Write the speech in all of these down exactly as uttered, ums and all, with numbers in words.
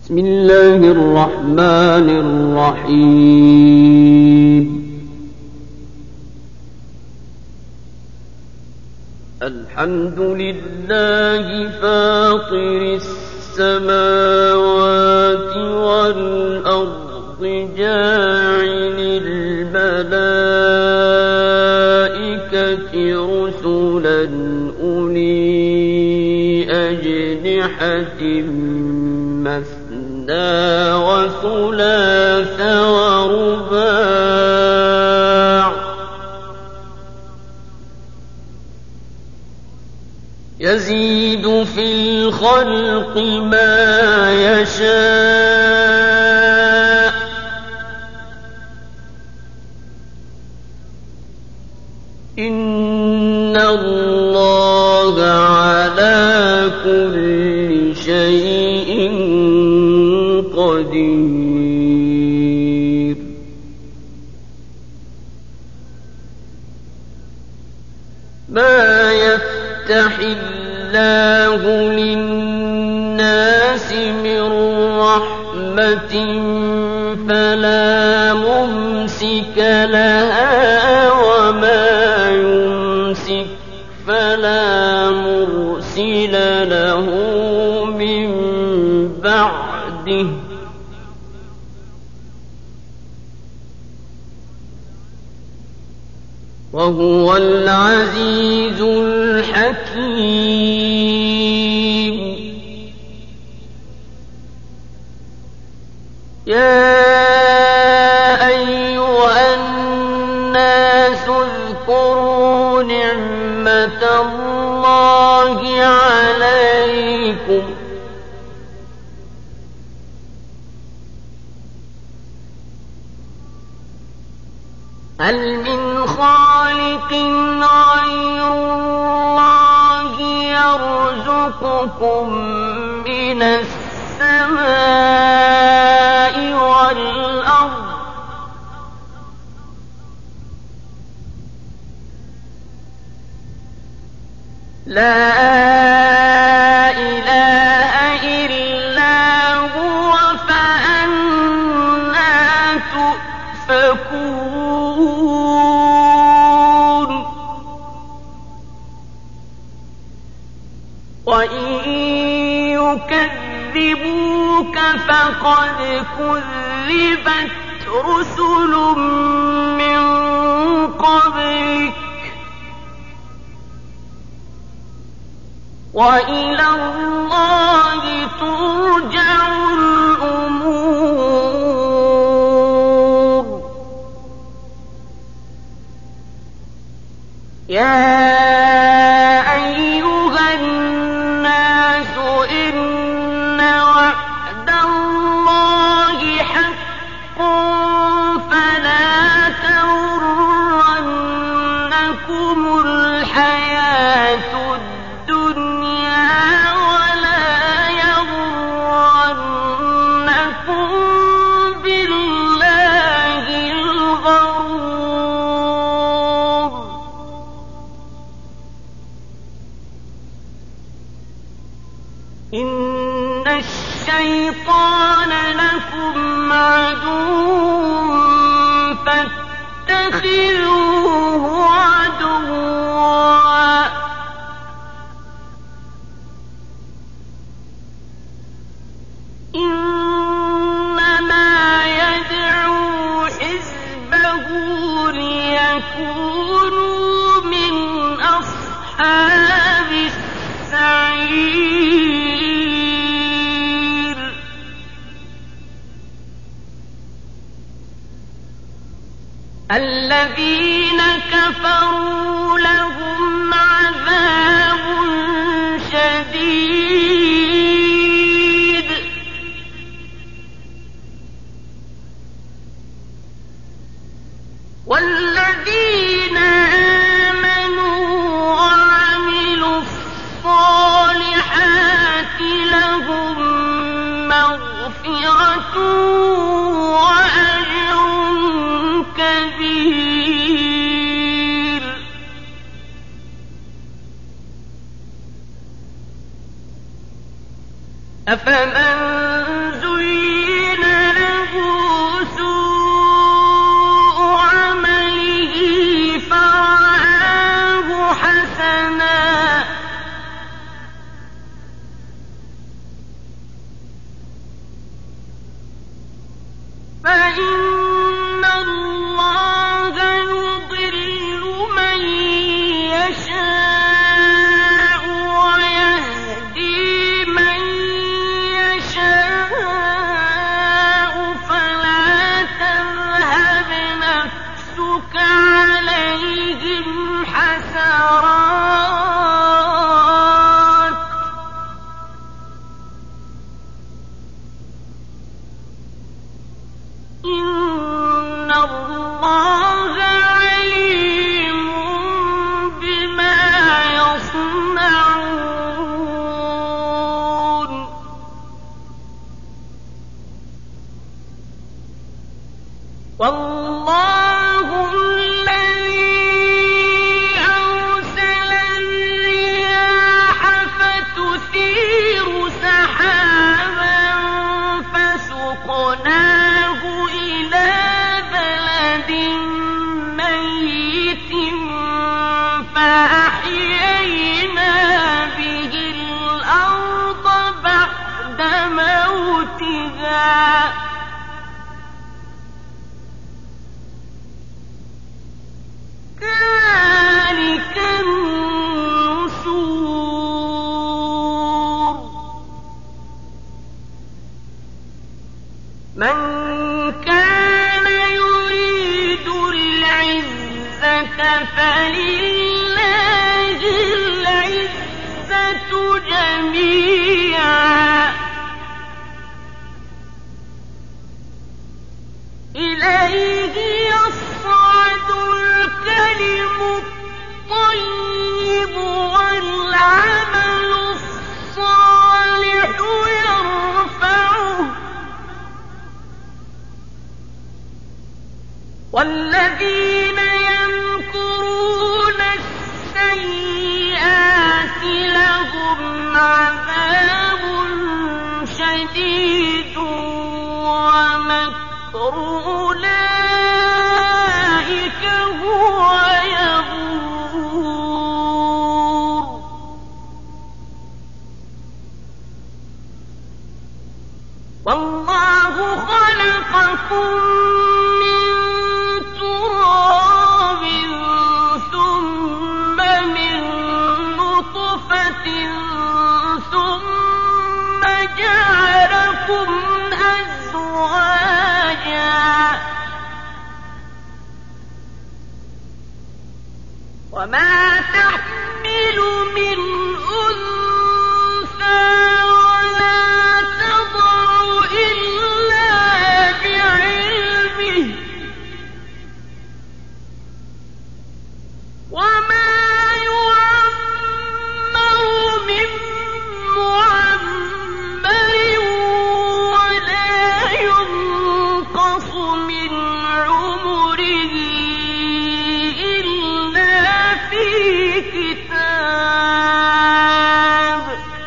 بسم الله الرحمن الرحيم. الحمد لله فاطر السماوات والأرض جاعل الملائكة رسلا أولي أجنحة مثنى وثلاث ورباع يزيد في الخلق ما يشاء إن الله على كل شيء قدير. ما يفتح الله للناس من رحمة فلا ممسك لها وما يمسك فلا مرسل له من بعده وهو العزيز الحكيم. يا أيها الناس اذكروا نعمة الله عليكم هل من خالق غير الله يرزقكم من السماء والأرض لا إله إلا هو فأنى تؤفكون. وإن يكذبوك فقد كذبت رسل من قبلك وإلى الله ترجع الأمور. يا أيها الناس إن وعد الله حق فلا تغرنكم الحياة الدنيا ولا يغرنكم بالله الغرور. إن الشيطان لكم عدو فاتخذوه عدوا إنما يدعو حزبه ليكونوا من أصحاب السعير. الذين كفروا لهم عذاب شديد والذين آمنوا وعملوا الصالحات لهم مغفرة وأجر كبير. أفمن زين فإن الله يضل من يشاء ويهدي من يشاء فلا تذهب نفسك عليهم حسرات إن الله عليم بما يصنعون والله الذي أرسل الرياح فتثير سحابا فسقناه إلى بلد ميت فأحيينا به الأرض بعد موتها كذلك النشور من كان يريد العزة فلله العزة جميعا إليه يصعد الكلم الطيب والعمل الصالح يرفعه والذين يمكرون السيئات لهم عذاب شديد ومكر أولئك هو يبور والله خلقكم من تراب ثم من نطفة ثم جعلكم أزواجا وما تحمل من أنثى ولا تضع إلا بعلمه وما يعمر من معمر ولا ينقص من عمره إلا في كتاب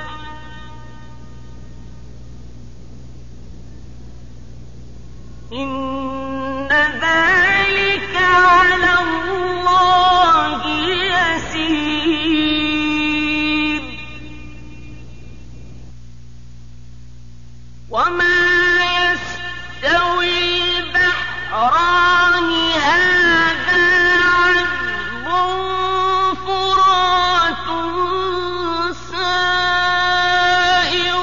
إن ذلك على الله يسير وما يستوي البحران هذا عذب فرات سائغ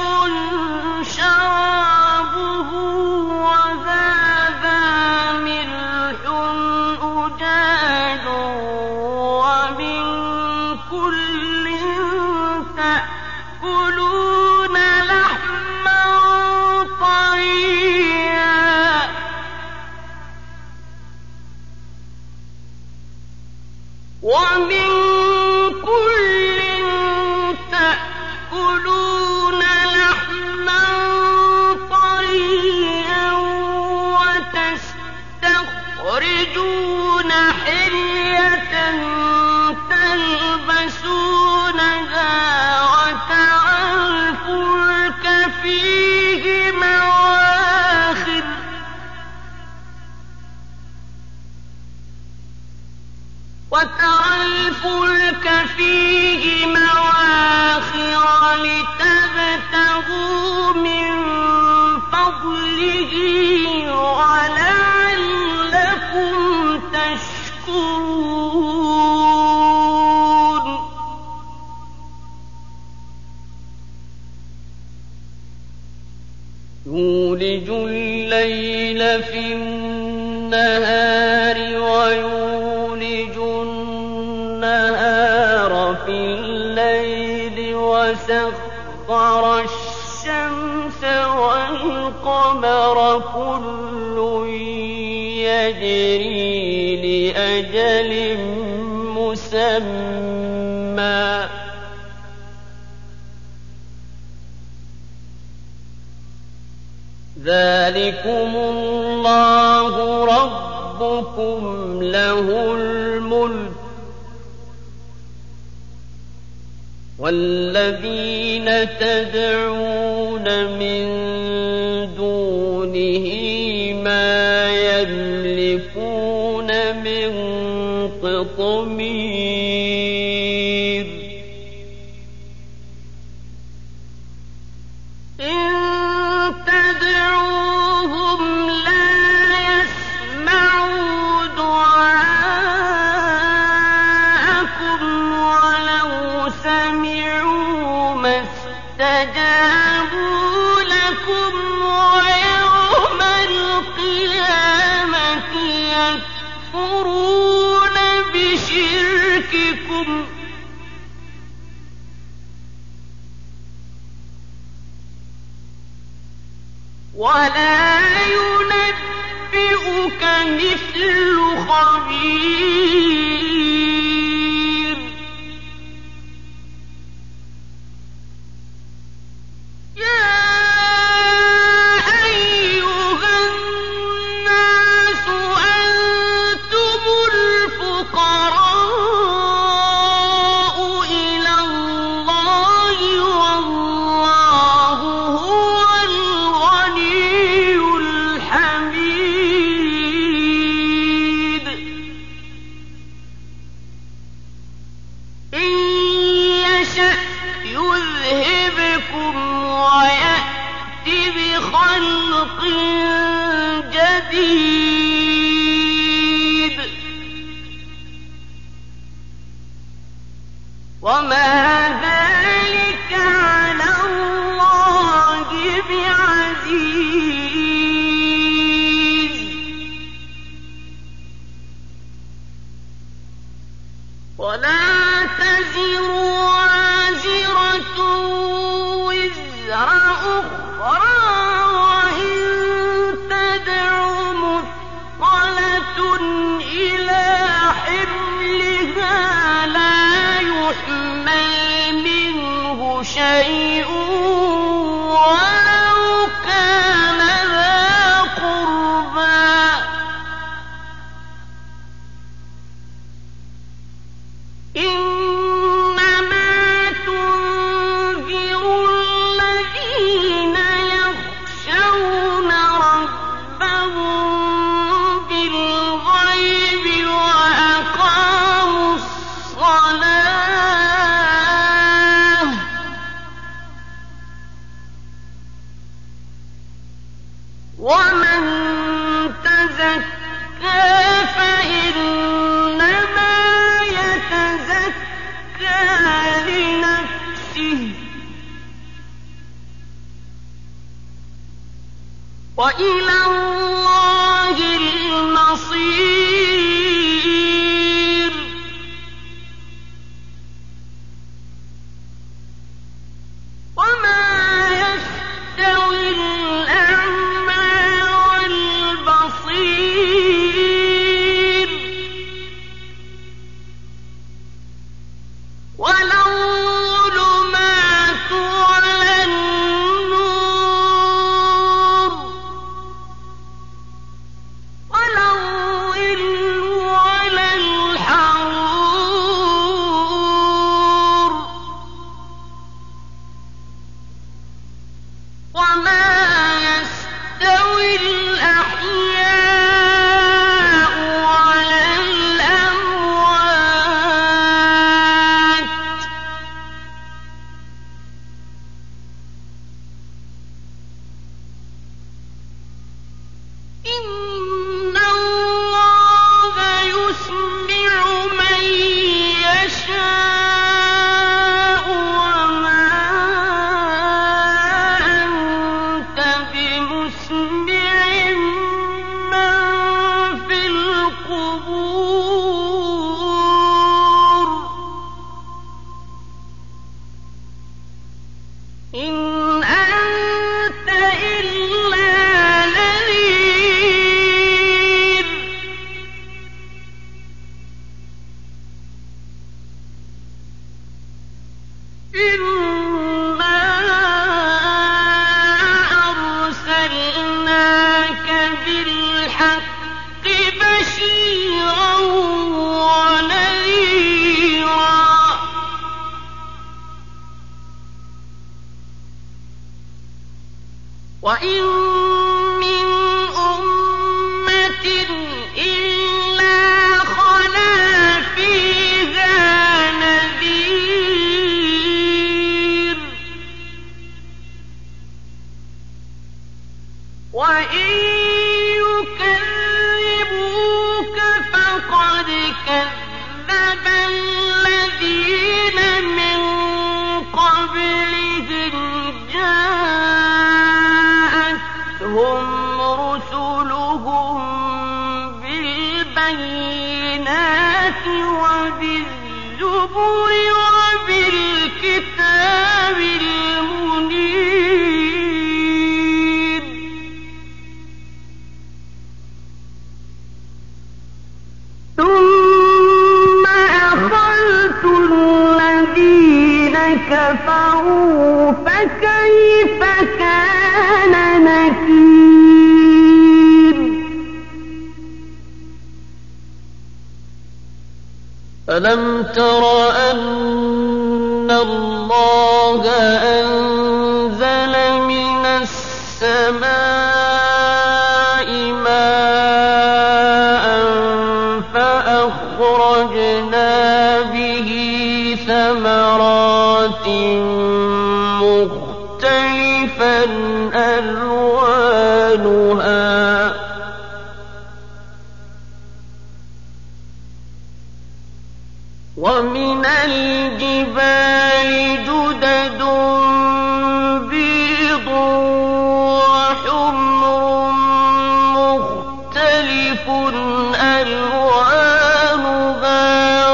شرابه وهذا ملح أجاج ومن كل تأكلون لحما طريا ومن كل تأكلون لحما طريا وتستخرجون حلية تلبسونها وترى الفلك فيه مواخر وترى الفلك فيه مواخر لتبتغوا من فضله وعلى يولج الليل في النهار ويولج النهار في الليل وسخر الشمس والقمر كل يجري لأجل مسمى ذلكم الله ربكم له الملك والذين تدعون من دونه ما يملكون من قطمير إن تدعوهم لا يسمعوا دعاءكم ولو سمعوا ما استجابوا لكم ويوم القيامة يكفرون بشرككم ولا ينبئك مثل خبير يا أيها الناس أنتم الفقراء إلى الله والله هو الغني الحميد إن يشأ يذهبكم ويأت بخلق جديد وما ذلك على الله بعزيز ولا تزر وازرة وزر أخرى وإن تدع مثقلة إلى حملها لا يحمل منه شيء ولو كان ذا قربى إنما تنذر الذين يخشون ربهم بالغيب وأقاموا الصلاة ومن تزكى فإنما يتزكى لنفسه وإلى الله المصير وما يستوي الأعمى والبصير ولا الظلمات ولا النور مسمع من في القبور إن أنت إلا نذير إنا أرسلناك بالحق بشيرا ونذيرا وإن من أمة إلا خلا فيها نذير وإن يكذبوك فقد كذب الذين من قبلهم جاءتهم رسلهم بالبينات وبالزبر وبالكتاب المنير ثم أخذت الذين كفروا فكيف كان نكير ألم تر أن الله أنزل من السماء ماء فأخرجنا به ثمرات مختلفا ألوانها ومن الجبال جدد بيض وحمر مختلف ألوانها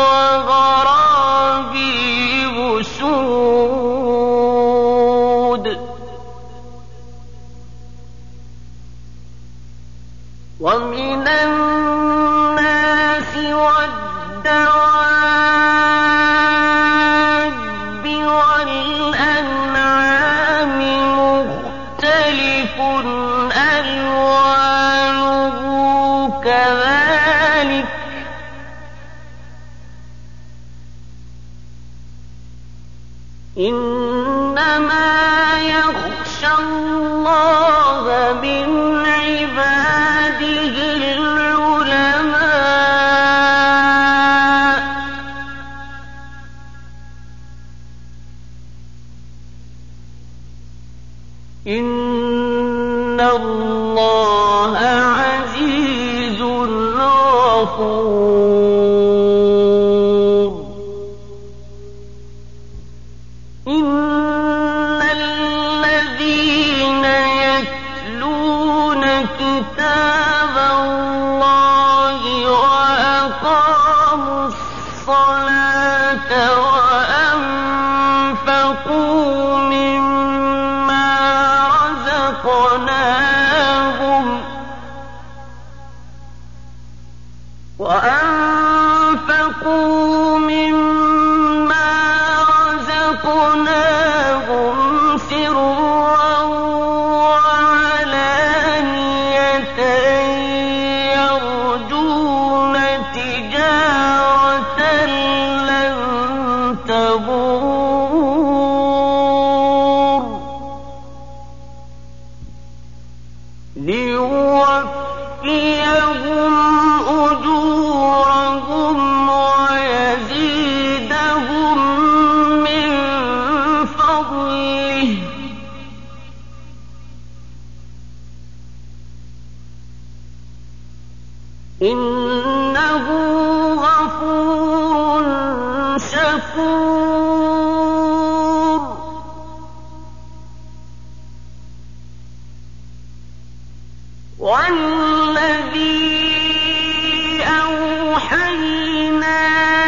وغرابيب سود ومن الناس والدواب والأنعام مختلف ألوانه كذلك إنما يخشى الله من عباده العلماء إن الله عزيز غفور إن الذين يتلون كتاب الله وأقاموا الصلاة وأنفقوا مما رزقناهم وأنفقوا مما رزقناهم سرا وعلانية يرجون تجارة لن تبور ليوفيهم أجورهم ويزيدهم من فضله إنه غفور شكور والذي أوحينا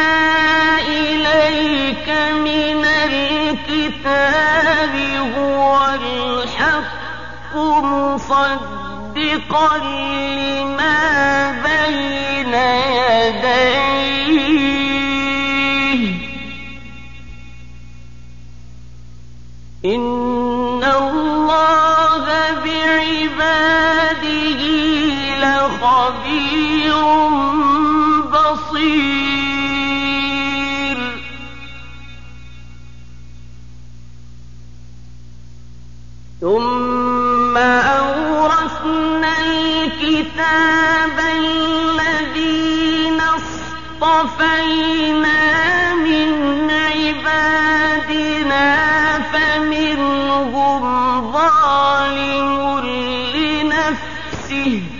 إليك من الكتاب هو الحق مصدقا لما بين يديه إن الله بعباده لخبير بصير ثم أورثنا الكتاب الذين اصطفينا من عبادنا فمنهم ظالم لنفسه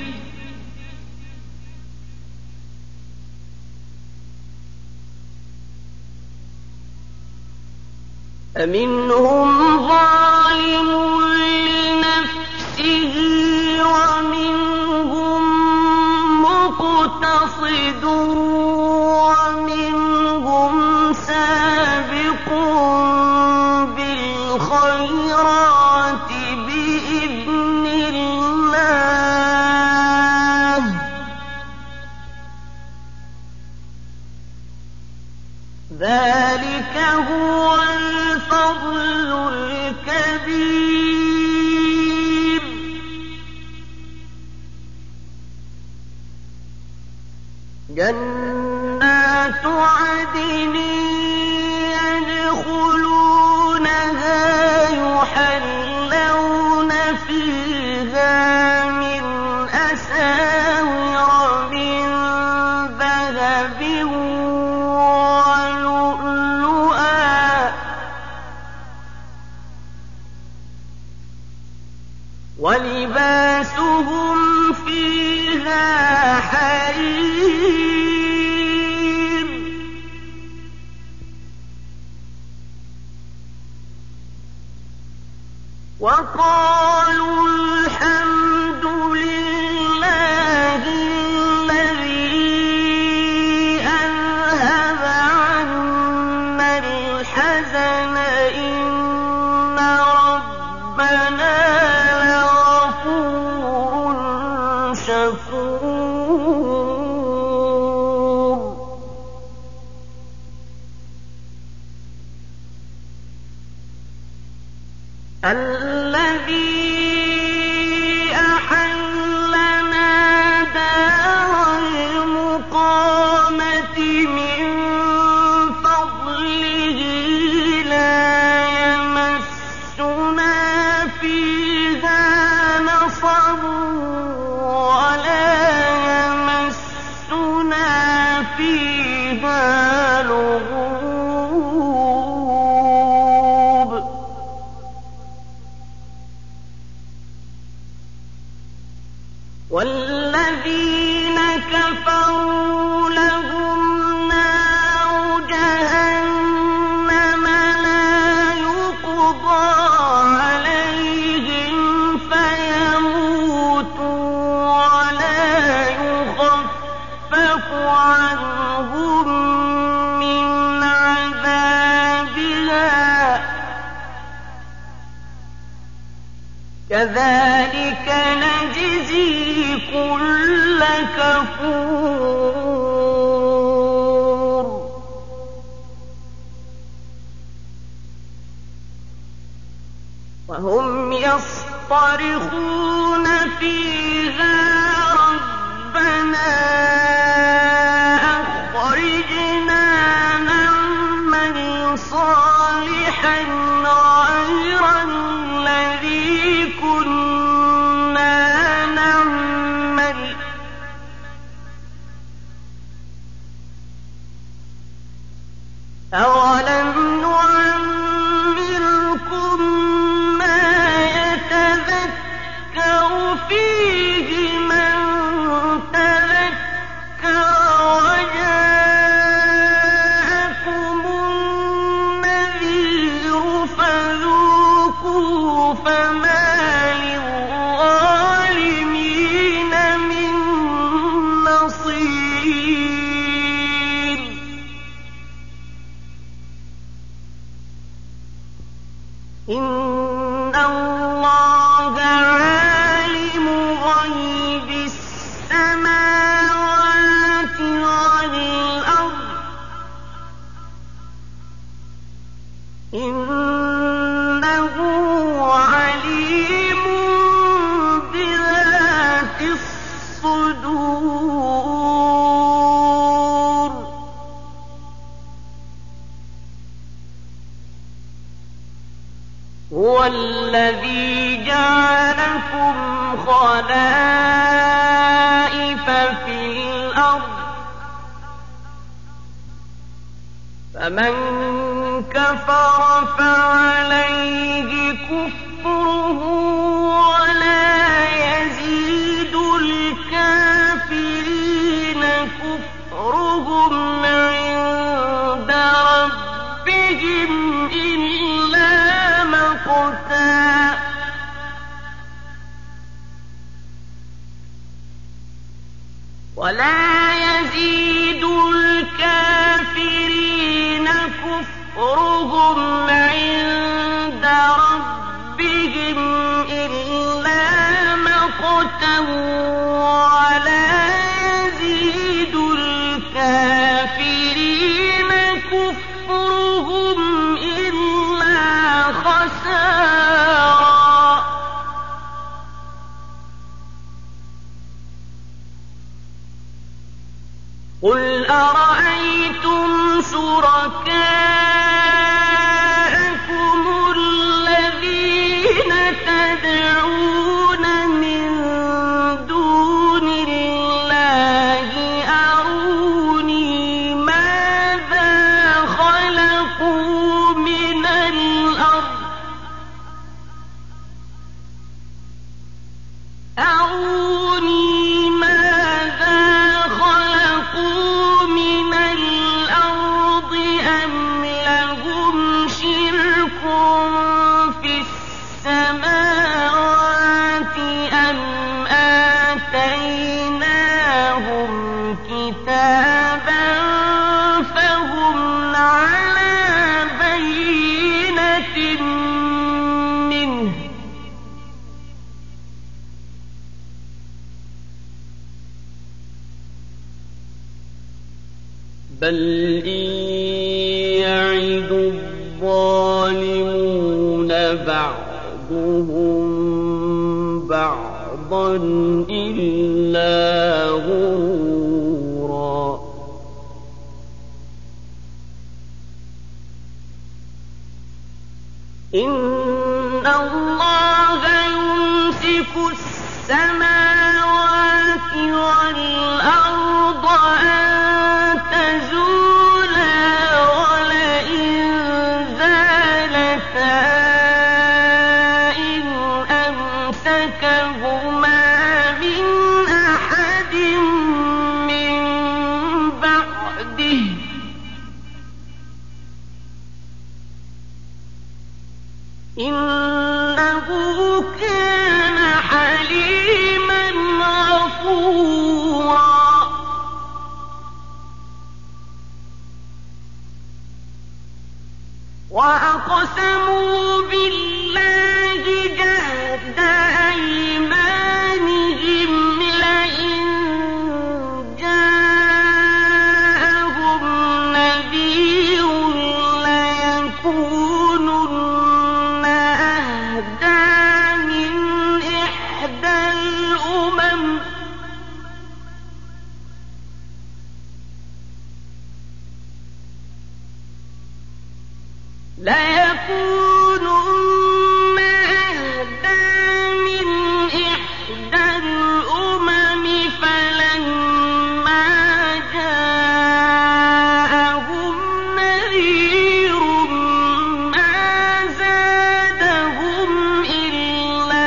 فمنهم ظالم لنفسه ومنهم مقتصد ومنهم سابق بالخيرات بإذن الله ذلك هو الفضل الكبير جنات عدن يدخلونها يحلون فيها من أساور من ذهب ولؤلؤا ولباسهم فيها حرير وقالوا الحمد لله الذي أذهب عنا الحزن إن ربنا لغفور شكور الذي أحلنا دار المقامة من فضله لا يمسنا فيها نصب ولا يمسنا فيها لغوب والذين كفروا لهم نار جهنم لا يقضى عليهم فيموتوا ولا يخفف عنهم من عذابها كذلك نجزي كل كفور وهم يصطرخون فيها ربنا أخرجنا نعمل صالحا غير الذي كنا نعمل أولم نعمركم ما يتذكر خلائف في الأرض فمن كفر فعليه كفره ولا يزيد الكافرين كفرهم عند ربهم إلا مقتا ولا يزيد الكافرين كفرهم عند ربهم إلا مقتا ولا يزيد الكافرين كفرهم إلا خسارا. قل أرأيتم شركاءكم الذين تدعون من دون الله أروني ماذا خلقوا من الأرض أروني ماذا خلقوا من الأرض أم لهم شرك في السماوات أم آتيناهم كتابا فهم على بينة منه بل إن يعد الظالمون بعضهم بعضا إلا غرورا. إن الله يمسك السماوات والأرض أن تزولا ولئن زالتا إن أمسكهما من أحد من بعده إنه كان حليما غفورا. وأقسموا بالله جهد أيمانهم لئن جاءهم نذير ليكونن أهدى من إحدى الأمم ليكونن أهدى من إحدى الأمم فلما جاءهم نذير ما زادهم إلا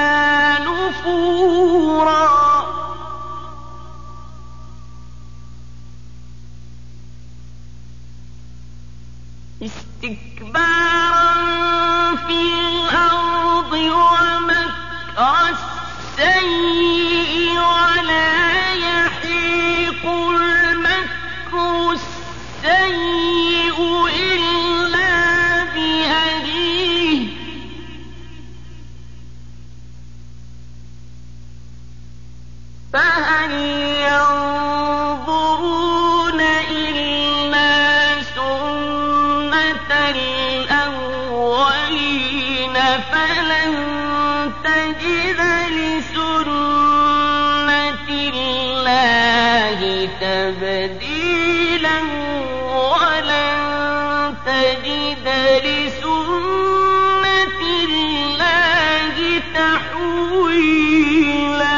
نفورا. استكبارا في الأرض ومكر السيء ولا يحيق المكر السيء إلا بأهله فهل ينظرون إلا سنة الأولين فلن تجد لسنة الله تبديلا ولن تجد لسنة الله تحويلا.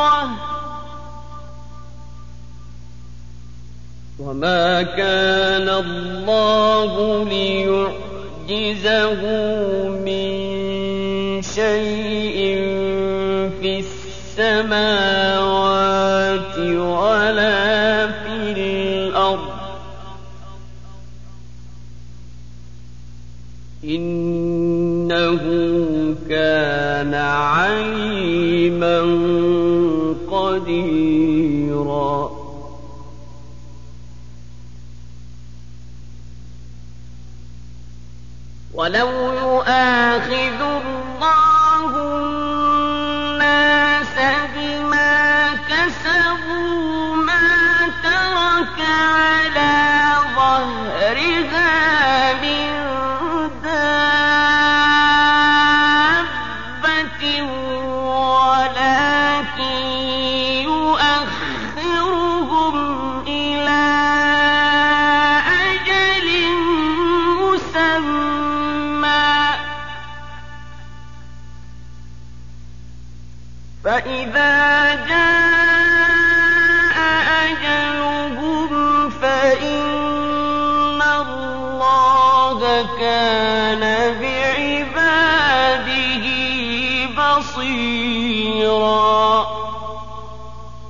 وما كان الله ليعجزه من شيء في السماوات ولا في الأرض إنه كان عليما قديرا. ولو يؤاخذ الله الناس بما كسبوا ما ترك على ظهرها من دابة ولكن يؤخرهم إلى أجل مسمى فإذا جاء أجلهم فإن الله كان بعباده بصيرا.